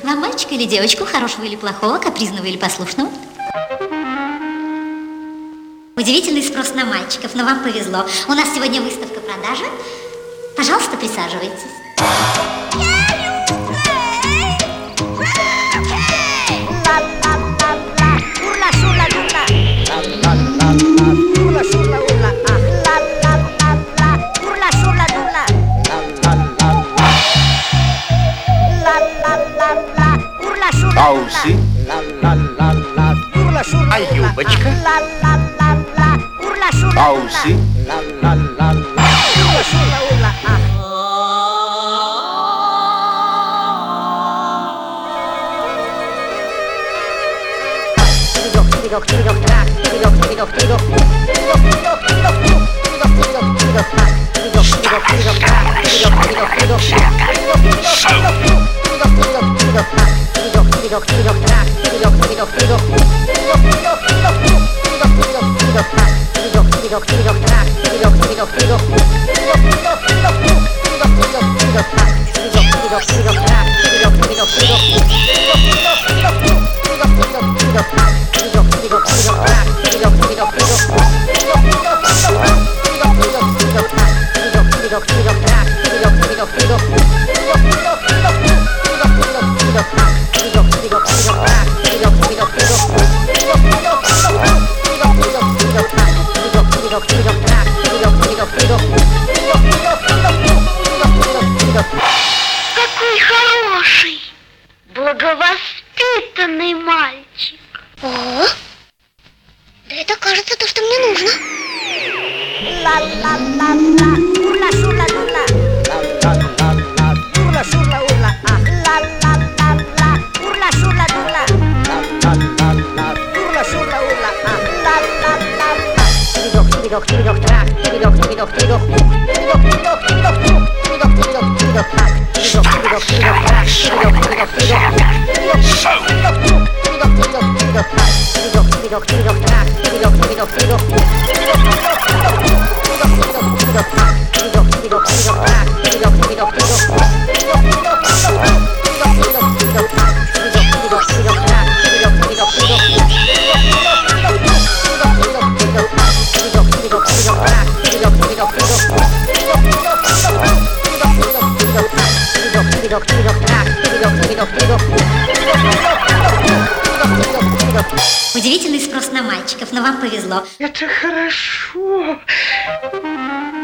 Вам мальчика или девочку, хорошего или плохого, капризного или послушного? Удивительный спрос на мальчиков, но вам повезло. У нас сегодня выставка продажи. Пожалуйста, присаживайтесь. Аусы. А юбочка? Аусы. Какой хороший, благовоспитанный мальчик. О, да это кажется то, что мне нужно. Удивительный спрос на мальчиков, но вам повезло. Это хорошо.